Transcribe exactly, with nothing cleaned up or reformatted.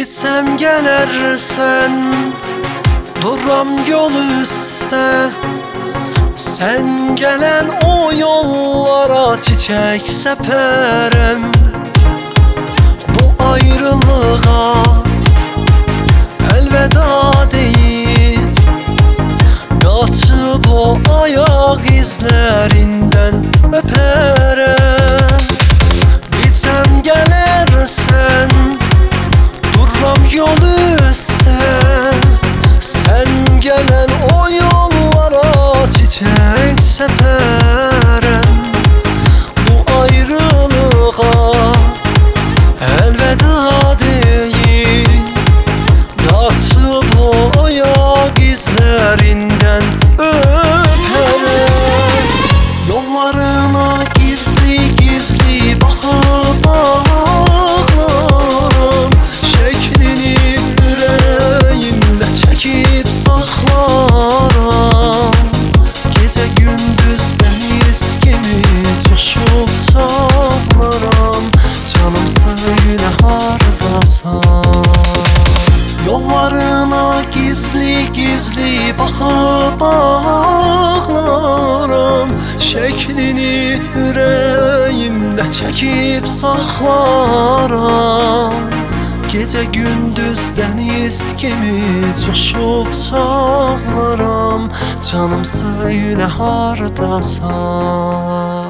Gitsem gelersen duram yol üstte. Sen gelen o yollara çiçek seperem. Bu ayrılığa elveda deyip kaçıp o ayak izlerinden öperem. Gitsem gelersen duram yol üstte. Sen gelen o yollara çiçek seperem. Bu ayrılığa elveda deyip kaçıp o ayak izlerinden öperim. Yollarına gizli gizli bakıp ağlarım. Şeklini yüreğimde çekip saklarım. Gece gündüz deniz gibi coşup çağlarım. Canım söyle hardasan. Yollarına gizli gizli bakıp ağlarım. Şeklini yüreğimde çekip saklarım. Gece gündüz deniz gibi coşup çağlarım. Canım söyle hardasan.